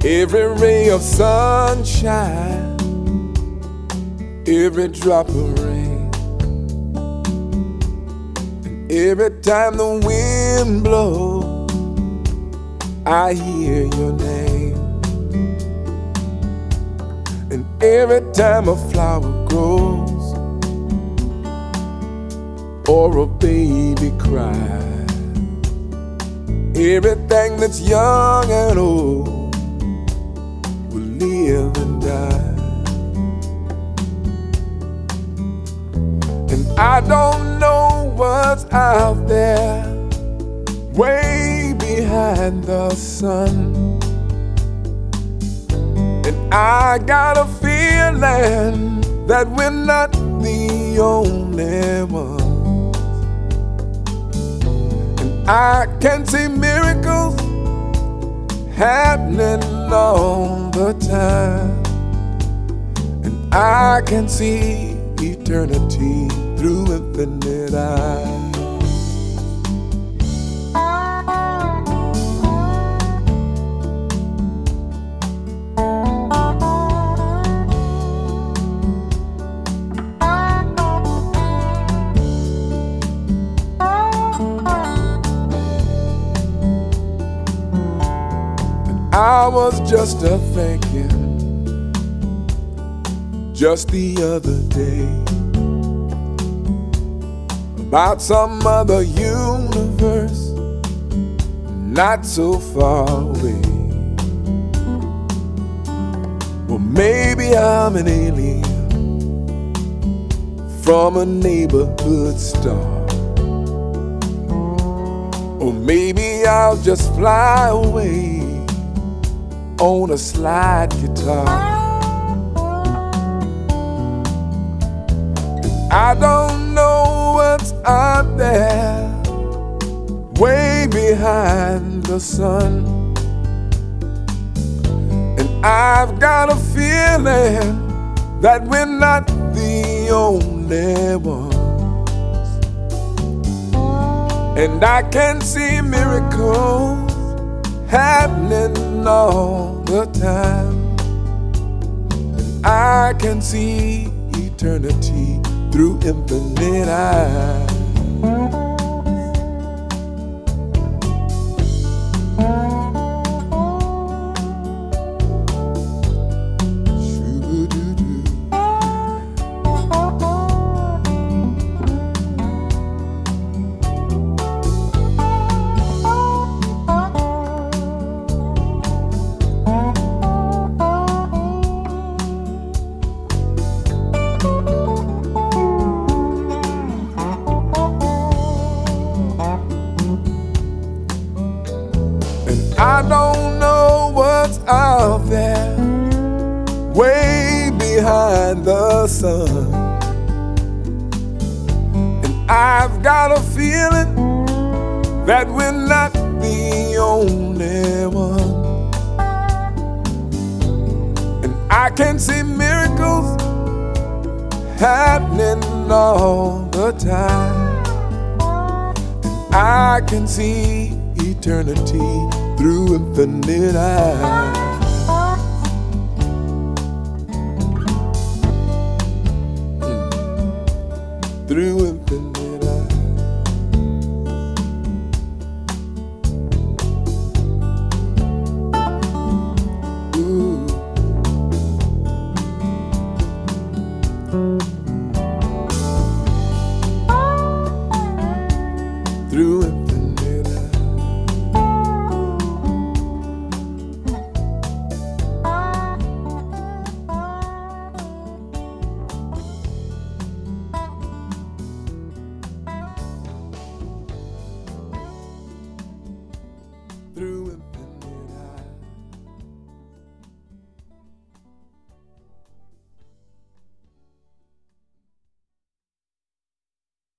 Every ray of sunshine, every drop of rain, and every time the wind blows, I hear your name. And every time a flower grows or a baby cries, everything that's young and old will live and die. And I don't know what's out there way behind the sun, and I got a feeling that we're not the only ones. And I can see miracles happening all the time, and I can see eternity through infinite eyes. I was just a thinking just the other day about some other universe not so far away. Well, maybe I'm an alien from a neighborhood star, or maybe I'll just fly away on a slide guitar. I don't know what's out there way behind the sun, and I've got a feeling that we're not the only ones. And I can see miracles happening all the time, and I can see eternity through infinite eyes. I don't know what's out there way behind the sun, and I've got a feeling that we're not the only one. And I can see miracles happening all the time, and I can see eternity through infinite eyes. Through infinite eyes. Ooh. Through infinite